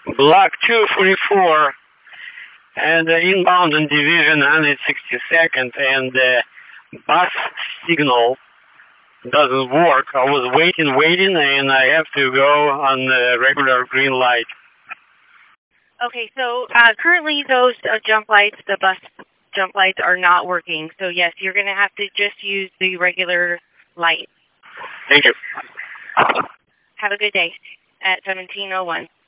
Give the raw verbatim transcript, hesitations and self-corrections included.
Block two forty-four, and uh, inbound on Division one sixty-second, and the uh, bus signal doesn't work. I was waiting, waiting, and I have to go on the regular green light. Okay, so uh, currently those uh, jump lights, the bus jump lights, are not working. So yes, you're going to have to just use the regular light. Thank you. Have a good day at seventeen oh one.